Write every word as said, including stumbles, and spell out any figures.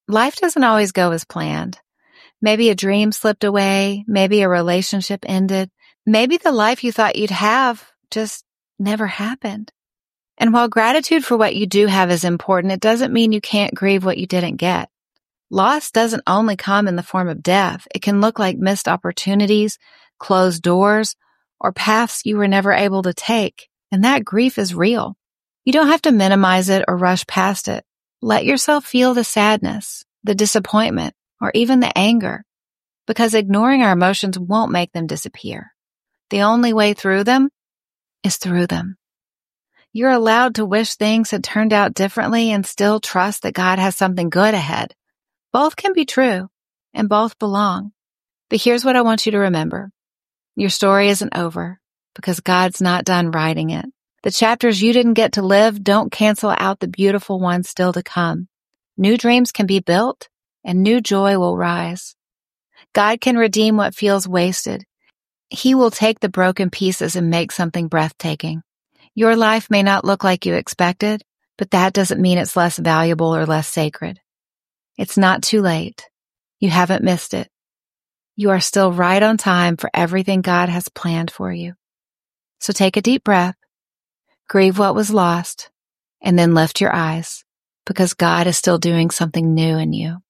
Life doesn't always go as planned. Maybe a dream slipped away. Maybe a relationship ended. Maybe the life you thought you'd have just never happened. And while gratitude for what you do have is important, it doesn't mean you can't grieve what you didn't get. Loss doesn't only come in the form of death. It can look like missed opportunities, closed doors, or paths you were never able to take. And that grief is real. You don't have to minimize it or rush past it. Let yourself feel the sadness, the disappointment, or even the anger, because ignoring our emotions won't make them disappear. The only way through them is through them. You're allowed to wish things had turned out differently and still trust that God has something good ahead. Both can be true, and both belong. But here's what I want you to remember. Your story isn't over, because God's not done writing it. The chapters you didn't get to live don't cancel out the beautiful ones still to come. New dreams can be built, and new joy will rise. God can redeem what feels wasted. He will take the broken pieces and make something breathtaking. Your life may not look like you expected, but that doesn't mean it's less valuable or less sacred. It's not too late. You haven't missed it. You are still right on time for everything God has planned for you. So take a deep breath, grieve what was lost, and then lift your eyes, because God is still doing something new in you.